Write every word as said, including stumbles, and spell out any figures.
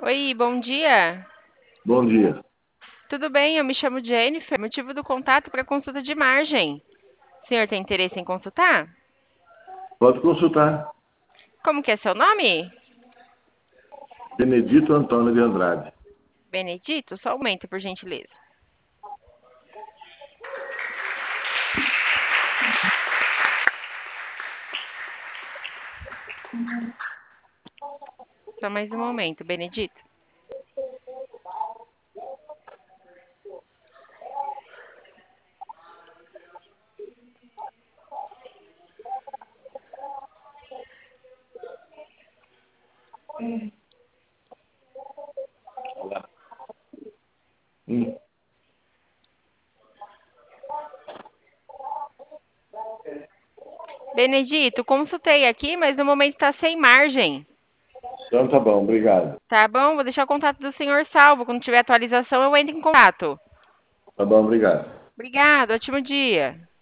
Oi, bom dia. Bom dia. Tudo bem? Eu me chamo Jennifer. Motivo do contato para consulta de margem. O senhor tem interesse em consultar? Pode consultar. Como que é seu nome? Benedito Antônio de Andrade. Benedito? Só um momento, por gentileza. Só mais um momento, Benedito. Hum. Benedito, consultei aqui, mas no momento está sem margem. Então tá bom, obrigado. Tá bom? Vou deixar o contato do senhor salvo. Quando tiver atualização, eu entro em contato. Tá bom, obrigado. Obrigado, ótimo dia.